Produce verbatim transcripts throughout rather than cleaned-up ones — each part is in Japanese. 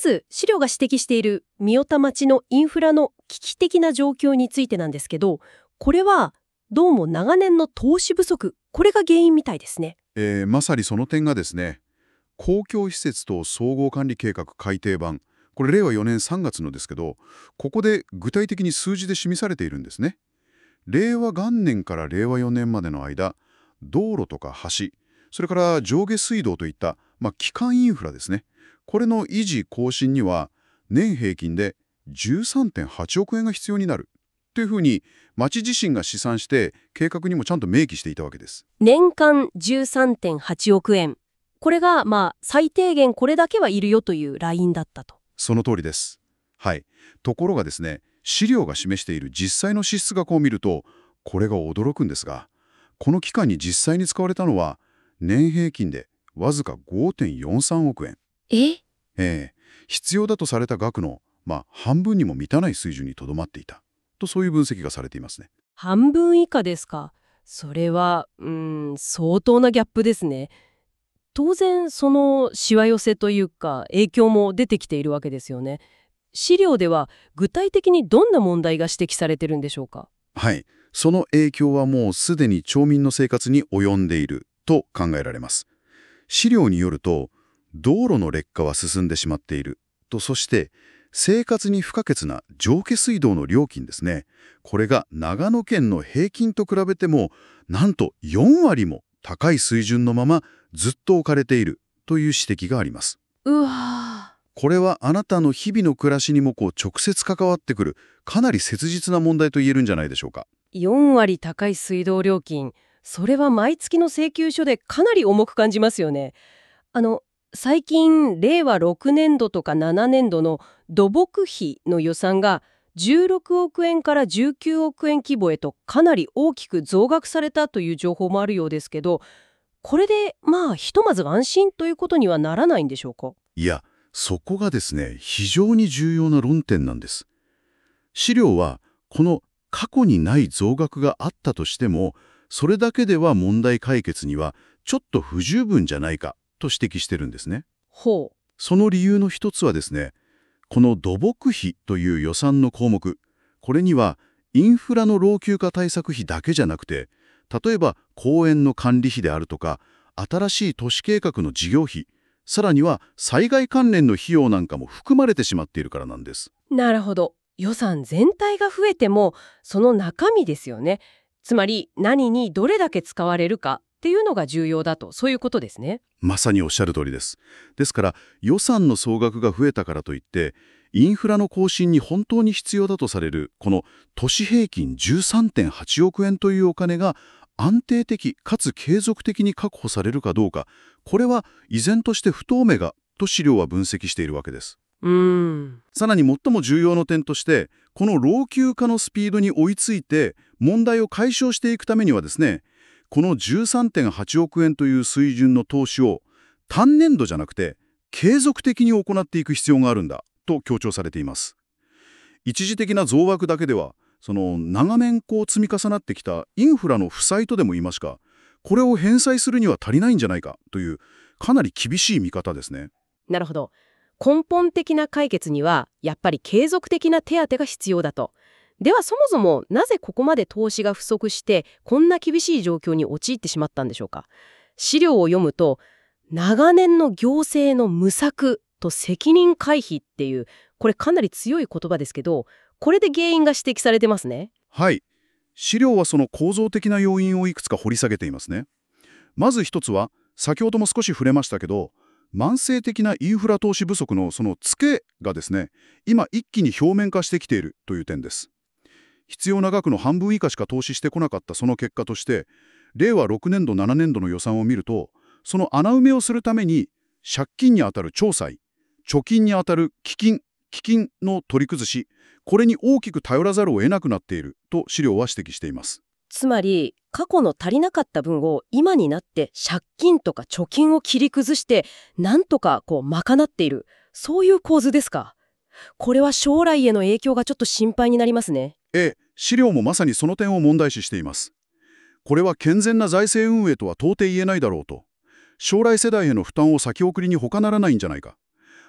ず資料が指摘している御代田町のインフラの危機的な状況についてなんですけど、これはどうも長年の投資不足、これが原因みたいですね。 えーまさにその点がですね、公共施設と総合管理計画改訂版、これれいわよねんさんがつのですけど、ここで具体的に数字で示されているんですね。れいわ元年かられいわよねんまでの間、道路とか橋、それから上下水道といった、まあ、基幹インフラですね。これの維持更新には年平均で じゅうさんてんはちおくえんが必要になるというふうに町自身が試算して計画にもちゃんと明記していたわけです。 年間 じゅうさんてんはちおくえん。これがまあ最低限これだけはいるよというラインだったと。 その通りです。はい。ところがですね、資料が示している実際の支出額を見ると、これが驚くんですが、この期間に実際に使われたのは、年平均でわずか ごてんよんさんおくえん。 えええ必要だとされた額の、まあ、半分にも満たない水準にとどまっていた。と、そういう分析がされていますね。 半分以下ですか。それは、うーん、相当なギャップですね。当然、そのしわ寄せというか、影響も出てきているわけですよね。資料では具体的にどんな問題が指摘されてるんでしょうか。 はい。その影響はもうすでに町民の生活に及んでいると考えられます。資料によると、道路の劣化は進んでしまっていると、そして生活に不可欠な上下水道の料金ですね。これが長野県の平均と比べてもなんとよんわりも高い水準のままずっと置かれているという指摘があります。 うわこれはあなたの日々の暮らしにもこう直接関わってくるかなり切実な問題と言えるんじゃないでしょうか。 ー、よんわり高い水道料金。それは毎月の請求書でかなり重く感じますよね。あの、最近、れいわろくねんどとかななねんどの土木費の予算がじゅうろくおくえんからじゅうきゅうおくえん規模へとかなり大きく増額されたという情報もあるようですけど、これでまあひとまず安心ということにはならないんでしょうか。 いや、そこがですね、非常に重要な論点なんです。資料は、この過去にない増額があったとしても、それだけでは問題解決にはちょっと不十分じゃないかと指摘してるんですね。 ほう。 その理由の一つはですね、この土木費という予算の項目、これにはインフラの老朽化対策費だけじゃなくて、例えば公園の管理費であるとか、新しい都市計画の事業費、さらには災害関連の費用なんかも含まれてしまっているからなんです。 なるほど。予算全体が増えてもその中身ですよね。つまり何にどれだけ使われるかっていうのが重要だと、そういうことですね。 まさにおっしゃる通りです。ですから予算の総額が増えたからといってインフラの更新に本当に必要だとされるこの都市平均 じゅうさんてんはちおくえんというお金が安定的かつ継続的に確保されるかどうか、これは依然として不透明がと資料は分析しているわけです。 うーん。 さらに最も重要な点としてこの老朽化のスピードに追いついて問題を解消していくためにはですね、この じゅうさんてんはちおくえんという水準の投資を単年度じゃなくて継続的に行っていく必要があるんだと強調されています。一時的な増額だけではその長年こう積み重なってきたインフラの負債とでも言いますか、これを返済するには足りないんじゃないかというかなり厳しい見方ですね。 なるほど。根本的な解決にはやっぱり継続的な手当が必要だと。ではそもそもなぜここまで投資が不足してこんな厳しい状況に陥ってしまったんでしょうか。資料を読むと長年の行政の無策と責任回避っていう、これかなり強い言葉ですけど、これで原因が指摘されてますね。 はい。資料はその構造的な要因をいくつか掘り下げていますね。まず一つは、先ほども少し触れましたけど、慢性的なインフラ投資不足のそのツケがですね、今一気に表面化してきているという点です。必要な額の半分以下しか投資してこなかったその結果として、れいわろくねんどななねんどの予算を見ると、その穴埋めをするために借金にあたる長債、貯金にあたる基金、基金の取り崩し、これに大きく頼らざるを得なくなっていると資料は指摘しています。 つまり過去の足りなかった分を今になって借金とか貯金を切り崩してなんとかこう賄っている、そういう構図ですか。これは将来への影響がちょっと心配になりますね。 ええ、資料もまさにその点を問題視しています。これは健全な財政運営とは到底言えないだろうと。将来世代への負担を先送りに他ならないんじゃないか。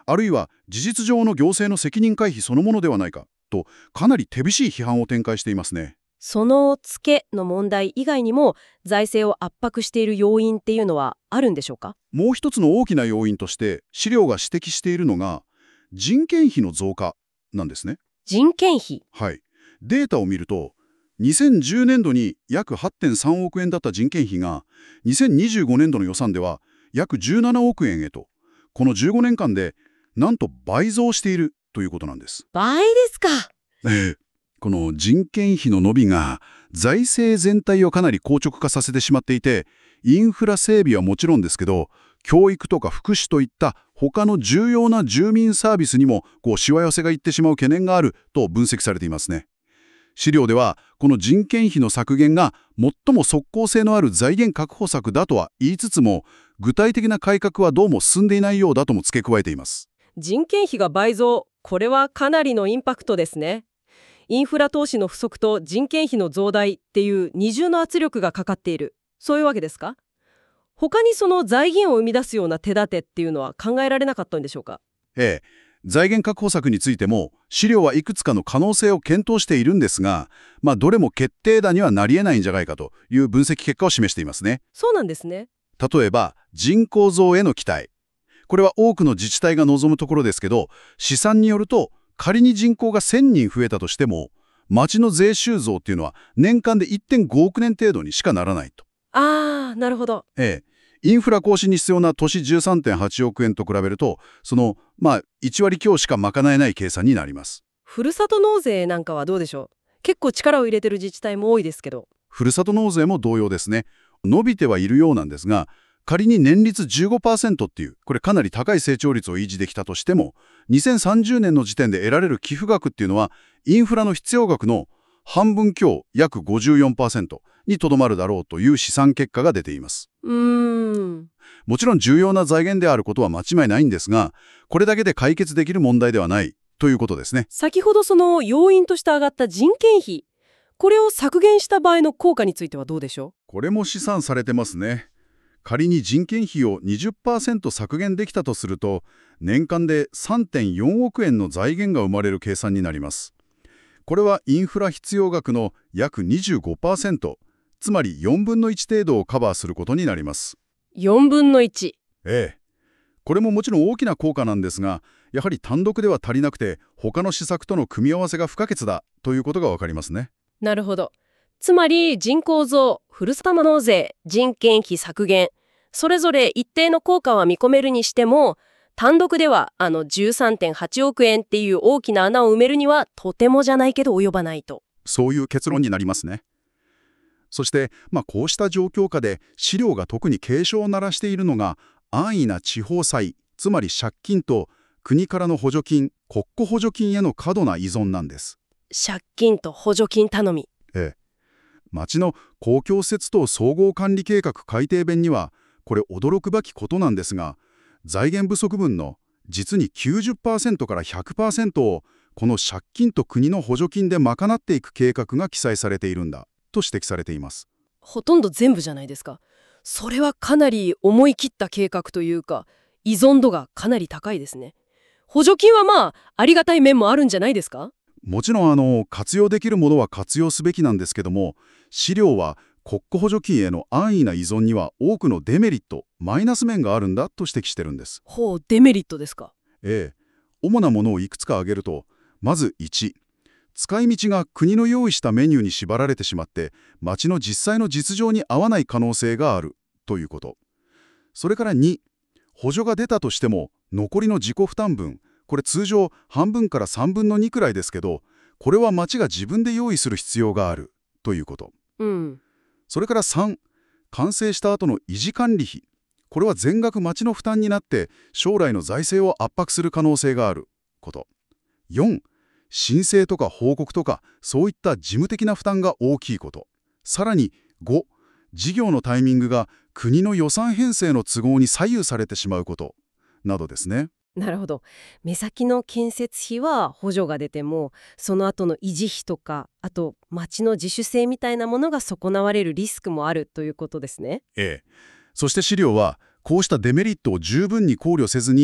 あるいは事実上の行政の責任回避そのものではないかと、かなり手厳しい批判を展開していますね。 そのツケの問題以外にも財政を圧迫している要因っていうのはあるんでしょうか？ もう一つの大きな要因として資料が指摘しているのが人件費の増加なんですね。 人件費。 はい。データを見るとにせんじゅうねんどに約 はってんさんおくえんだった人件費がにせんにじゅうごねんどの予算では約じゅうななおくえんへと、このじゅうごねんかんでなんと倍増しているということなんです。 倍ですか。 ええ、この人件費の伸びが財政全体をかなり硬直化させてしまっていて、インフラ整備はもちろんですけど、教育とか福祉といった他の重要な住民サービスにもこうしわ寄せがいってしまう懸念があると分析されていますね。資料ではこの人件費の削減が最も即効性のある財源確保策だとは言いつつも、具体的な改革はどうも進んでいないようだとも付け加えています。 人件費が倍増、これはかなりのインパクトですね。インフラ投資の不足と人件費の増大っていう二重の圧力がかかっている、そういうわけですか？他にその財源を生み出すような手立てっていうのは考えられなかったんでしょうか？ ええ、財源確保策についても資料はいくつかの可能性を検討しているんですが、まあ、どれも決定打にはなり得ないんじゃないかという分析結果を示していますね。 そうなんですね。 例えば人口増への期待、これは多くの自治体が望むところですけど、試算によると仮に人口がせんにん増えたとしても町の税収増っていうのは年間で いってんごおくねん程度にしかならないと。 あー、なるほど。 ええ、インフラ更新に必要な都市 じゅうさんてんはちおくえんと比べると、そのまあいちわり強しか賄えない計算になります。 ふるさと納税なんかはどうでしょう？結構力を入れてる自治体も多いですけど。 ふるさと納税も同様ですね。伸びてはいるようなんですが、仮に年率 じゅうごパーセント っていう、これかなり高い成長率を維持できたとしても、にせんさんじゅうねんの時点で得られる寄付額っていうのは、インフラの必要額の半分強、約 ごじゅうよんパーセント にとどまるだろうという試算結果が出ています。 うーん。 もちろん重要な財源であることは間違いないんですが、これだけで解決できる問題ではないということですね。 先ほどその要因として上がった人件費、これを削減した場合の効果についてはどうでしょう？ これも試算されてますね。仮に人件費を にじゅっパーセント 削減できたとすると、年間で さんてんよんおくえんの財源が生まれる計算になります。これはインフラ必要額の約 にじゅうごパーセント、つまりよんぶんのいち程度をカバーすることになります。 よんぶんのいち。 ええ。これももちろん大きな効果なんですが、やはり単独では足りなくて、他の施策との組み合わせが不可欠だということがわかりますね。 なるほど。つまり人口増、ふるさと納税、人件費削減、それぞれ一定の効果は見込めるにしても、単独ではあの じゅうさんてんはちおくえんっていう大きな穴を埋めるにはとてもじゃないけど及ばないと。 そういう結論になりますね。そして、まあ、こうした状況下で資料が特に警鐘を鳴らしているのが安易な地方債、つまり借金と国からの補助金、国庫補助金への過度な依存なんです。 借金と補助金頼み。 ええ、町の公共施設等総合管理計画改定弁にはこれ驚くばきことなんですが、財源不足分の実に きゅうじゅっパーセント から ひゃくパーセント をこの借金と国の補助金で賄っていく計画が記載されているんだと指摘されています。 ほとんど全部じゃないですか。それはかなり思い切った計画というか、依存度がかなり高いですね。補助金はまあありがたい面もあるんじゃないですか？ もちろんあの活用できるものは活用すべきなんですけども、資料は国庫補助金への安易な依存には多くのデメリット、マイナス面があるんだと指摘してるんです。 ほう、デメリットですか？ ええ、主なものをいくつか挙げると、まずいち、使い道が国の用意したメニューに縛られてしまって、町の実際の実情に合わない可能性があるということ。それからに、補助が出たとしても、残りの自己負担分、これ通常半分からさんぶんのにくらいですけど、これは町が自分で用意する必要があるということ。 うん。 それからさん、完成した後の維持管理費。これは全額町の負担になって将来の財政を圧迫する可能性があること。よん、申請とか報告とかそういった事務的な負担が大きいこと。さらにご、事業のタイミングが国の予算編成の都合に左右されてしまうことなどですね。 なるほど。目先の建設費は補助が出ても、その後の維持費とか、あと町の自主性みたいなものが損なわれるリスクもあるということですね。 ええ。そして資料はこうしたデメリットを十分に考慮せずに、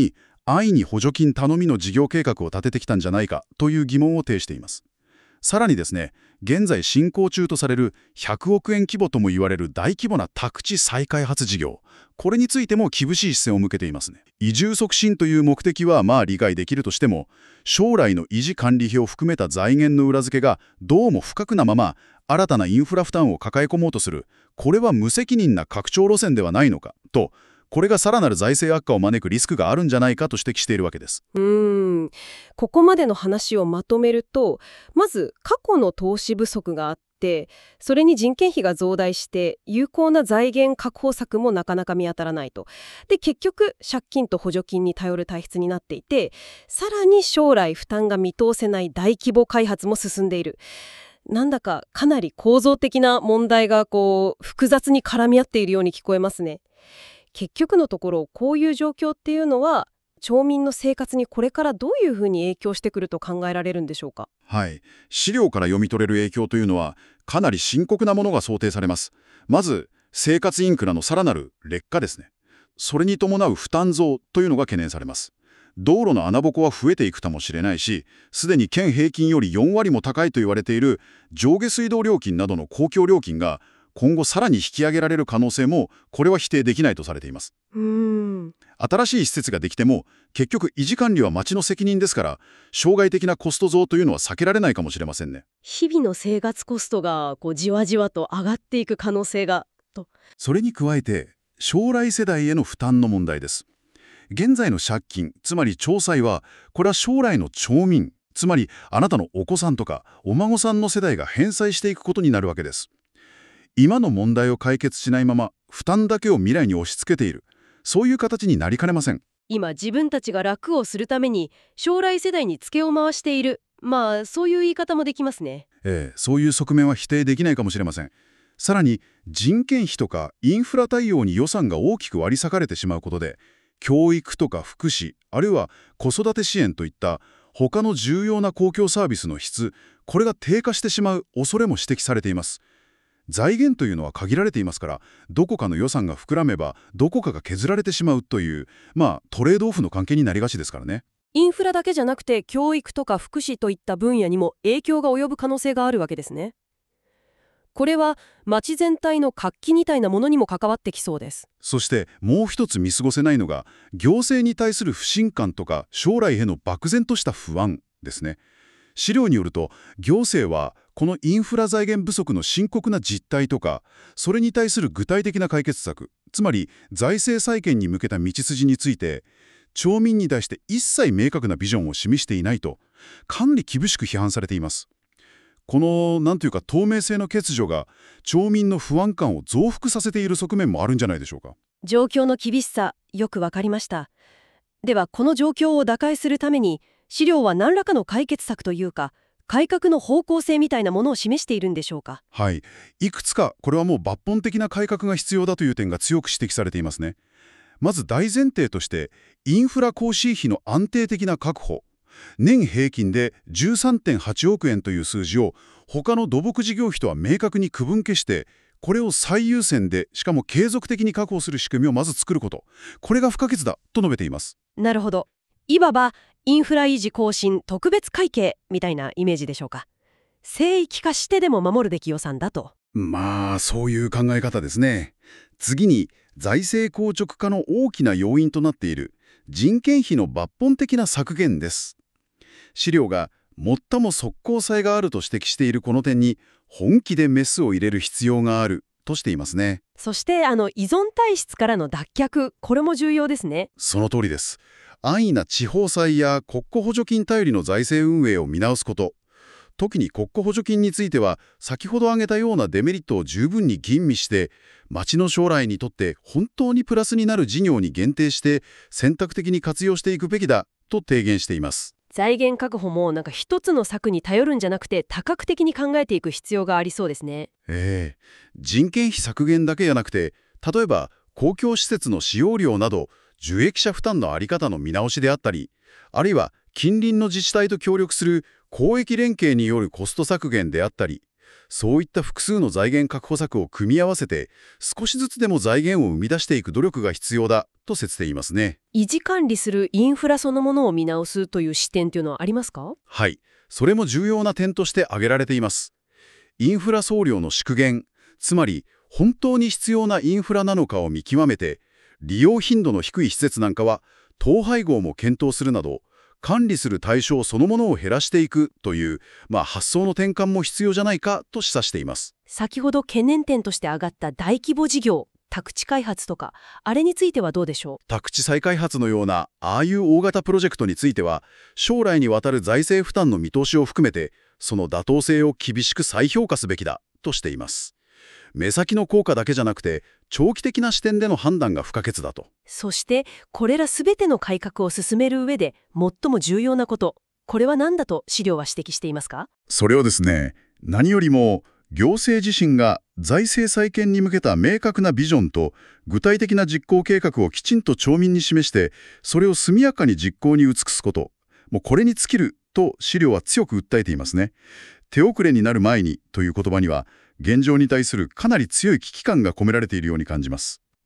安易に補助金頼みの事業計画を立ててきたんじゃないかという疑問を呈しています。さらにですね、現在進行中とされるひゃくおくえん規模とも言われる大規模な宅地再開発事業、これについても厳しい視線を向けていますね。移住促進という目的はまあ理解できるとしても、将来の維持管理費を含めた財源の裏付けがどうも不確なまま、新たなインフラ負担を抱え込もうとする、これは無責任な拡張路線ではないのかと、これがさらなる財政悪化を招くリスクがあるんじゃないかと指摘しているわけです。 うーん、ここまでの話をまとめると、まず過去の投資不足があって、それに人件費が増大して有効な財源確保策もなかなか見当たらないと。で、結局借金と補助金に頼る体質になっていて、さらに将来負担が見通せない大規模開発も進んでいる。なんだかかなり構造的な問題がこう複雑に絡み合っているように聞こえますね。結局のところ、こういう状況っていうのは町民の生活にこれからどういうふうに影響してくると考えられるんでしょうか。 はい。資料から読み取れる影響というのはかなり深刻なものが想定されます。まず、生活インフラのさらなる劣化ですね。それに伴う負担増というのが懸念されます。道路の穴ぼこは増えていくかもしれないし、すでに県平均よりよんわりも高いと言われている上下水道料金などの公共料金が今後さらに引き上げられる可能性も、これは否定できないとされています。 うーん新しい施設ができても結局維持管理は町の責任ですから、障害的なコスト増というのは避けられないかもしれませんね。 日々の生活コストがこうじわじわと上がっていく可能性がと。 それに加えて将来世代への負担の問題です。現在の借金、つまり町債は、これは将来の町民、つまりあなたのお子さんとかお孫さんの世代が返済していくことになるわけです。今の問題を解決しないまま負担だけを未来に押し付けている、そういう形になりかねません。 今自分たちが楽をするために将来世代にツケを回している、まあそういう言い方もできますね。 ええ、そういう側面は否定できないかもしれません。さらに人件費とかインフラ対応に予算が大きく割り割かれてしまうことで、教育とか福祉、あるいは子育て支援といった他の重要な公共サービスの質、これが低下してしまう恐れも指摘されています。財源というのは限られていますから、どこかの予算が膨らめばどこかが削られてしまうという、まあトレードオフの関係になりがちですからね。 インフラだけじゃなくて教育とか福祉といった分野にも影響が及ぶ可能性があるわけですね。これは町全体の活気みたいなものにも関わってきそうです。 そしてもう一つ見過ごせないのが、行政に対する不信感とか将来への漠然とした不安ですね。資料によると、行政はこのインフラ財源不足の深刻な実態とか、それに対する具体的な解決策、つまり財政再建に向けた道筋について、町民に対して一切明確なビジョンを示していないと、かなり厳しく批判されています。このなんというか透明性の欠如が町民の不安感を増幅させている側面もあるんじゃないでしょうか。 状況の厳しさ、よくわかりました。ではこの状況を打開するために、資料は何らかの解決策というか改革の方向性みたいなものを示しているんでしょうか。 はい、いくつかこれはもう抜本的な改革が必要だという点が強く指摘されていますね。まず大前提として、インフラ更新費の安定的な確保、年平均で じゅうさんてんはちおくえんという数字を他の土木事業費とは明確に区分けして、これを最優先でしかも継続的に確保する仕組みをまず作ること、これが不可欠だと述べています。 なるほど。いわばインフラ維持更新特別会計みたいなイメージでしょうか。聖域化してでも守るべき予算だと。 まあそういう考え方ですね。次に財政硬直化の大きな要因となっている人件費の抜本的な削減です。資料が最も即効性があると指摘しているこの点に本気でメスを入れる必要があるとしていますね。 そしてあの依存体質からの脱却、これも重要ですね。 その通りです。安易な地方債や国庫補助金頼りの財政運営を見直すこと、特に国庫補助金については先ほど挙げたようなデメリットを十分に吟味して、町の将来にとって本当にプラスになる事業に限定して選択的に活用していくべきだと提言しています。 財源確保もなんか一つの策に頼るんじゃなくて多角的に考えていく必要がありそうですね。 ええ、人件費削減だけじゃなくて、例えば公共施設の使用料など受益者負担の在り方の見直しであったり、あるいは近隣の自治体と協力する公益連携によるコスト削減であったり、 そういった複数の財源確保策を組み合わせて、少しずつでも財源を生み出していく努力が必要だと説していますね。 維持管理するインフラそのものを見直すという視点というのはありますか？ はい。それも重要な点として挙げられています。インフラ総量の縮減、つまり本当に必要なインフラなのかを見極めて、利用頻度の低い施設なんかは統廃合も検討するなど、管理する対象そのものを減らしていくという、まあ、発想の転換も必要じゃないかと示唆しています。 先ほど懸念点として挙がった大規模事業、宅地開発とか、あれについてはどうでしょう？ 宅地再開発のような、ああいう大型プロジェクトについては、将来にわたる財政負担の見通しを含めて、その妥当性を厳しく再評価すべきだとしています。目先の効果だけじゃなくて、長期的な視点での判断が不可欠だと。 そして、これらすべての改革を進める上で最も重要なこと、これは何だと資料は指摘していますか？ それをですね、何よりも行政自身が財政再建に向けた明確なビジョンと具体的な実行計画をきちんと町民に示して、それを速やかに実行に移すこと、もうこれに尽きると資料は強く訴えていますね。手遅れになる前にという言葉には、現状に対するかなり強い危機感が込められているように感じます。